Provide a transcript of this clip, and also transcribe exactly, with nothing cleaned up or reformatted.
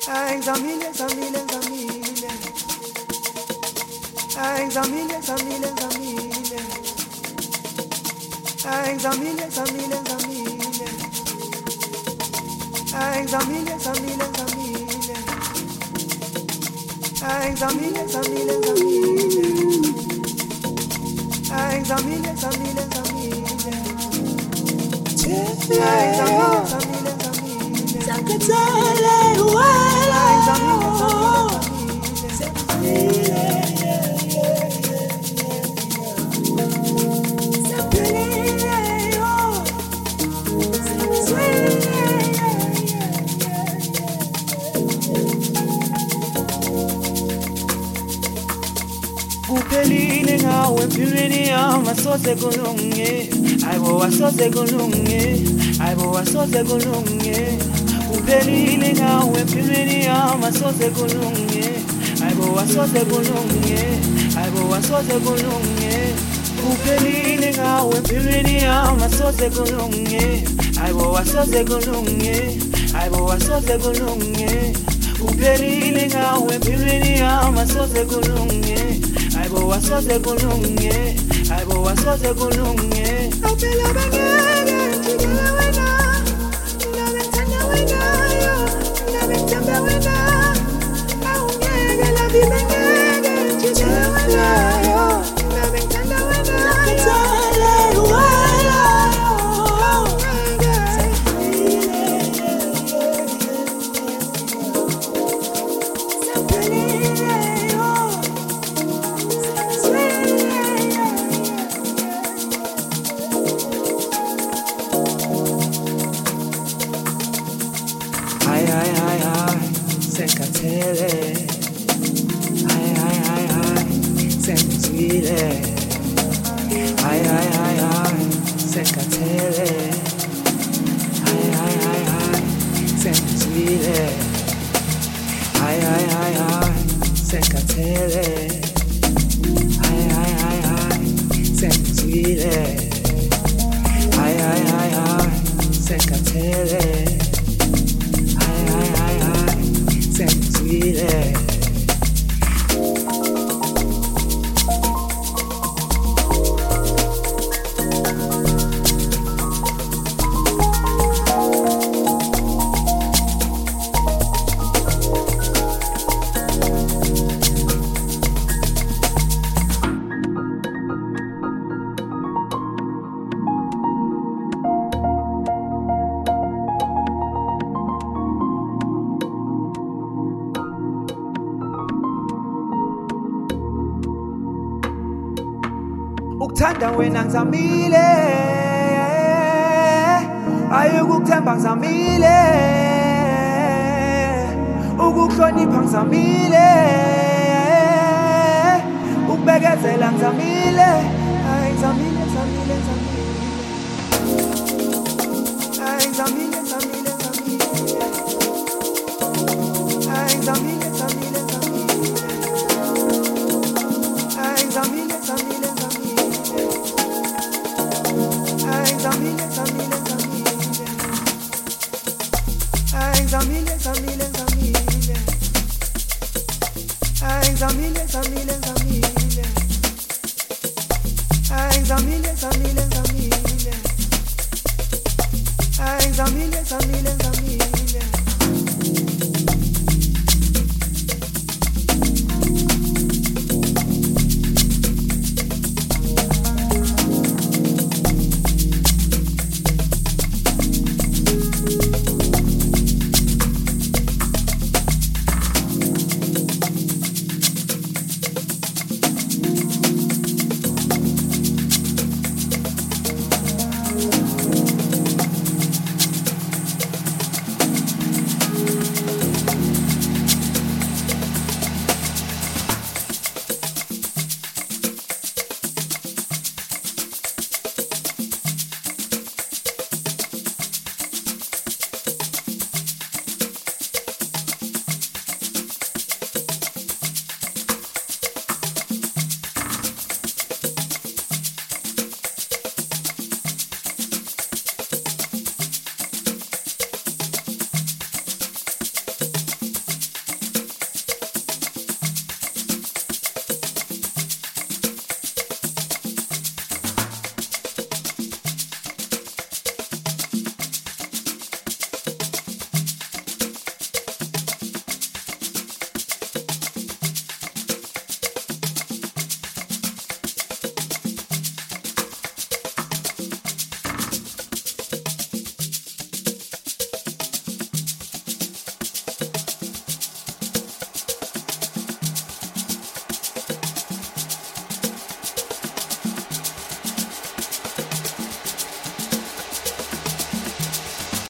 Ay, Zamile, Zamile, Zamile. Ay, Zamile, Zamile, Zamile. Ay, Zamile, Zamile, Zamile. Ay, Zamile, Zamile, Zamile. Ay, Zamile, Zamile, Zamile. Ay, Zamile, Zamile, Zamile. Ay, Zamile, Zamile, Zamile. Sakatele wala. Ay, Zamile, Zamile, Zamile. Kupelile ngawe empilweni yami asoze kulunge, ayibo asoze kulunge, ayibo asoze kulunge. Kupelile ngawe empilweni yami asoze kulunge, ayibo asoze kulunge, ayibo asoze kulunge. Kupelile ngawe empilweni yami asoze kulunge, ayibo asoze kulunge, ayibo asoze kulunge. Kupelile ngawe empilweni yami asoze kulunge, ayibo asoze kulunge, ayibo asoze kulunge. Awuphela bangeke njikela wena, ngabe ngithanda wena yo, ngabe ngithemba wena. Awungeke labi bangeke njikela wena yo, ngabe ngithanda wena. Sakatele wala. Ay ay ay ay, sekatele. Ay ay ay ay, sengizwile. Ay ay ay ay, sekatele. Ay ay ay ay, sengizwile. Ay ay ay ay, sekatele. Ay ay ay ay, sengizwile. Ay ay ay ay, sekatele. Ay ay ay ay, sengizwile. Ukuthanda wena ngizamile, ayikukuthemba ngizamile, ukukuhlonipha ngizamile, ukubekezela ngizamile. Ay, ngizamile, ngizamile, ngizamile. Ay, ngizamile, ngizamile, ngizamile. Ay, ngizamile, ngizamile, ngizamile. Ay, ngizamile, ngizamile, ngizamile. Ay, Zamile, Zamile, Zamile. Ay, Zamile, Zamile.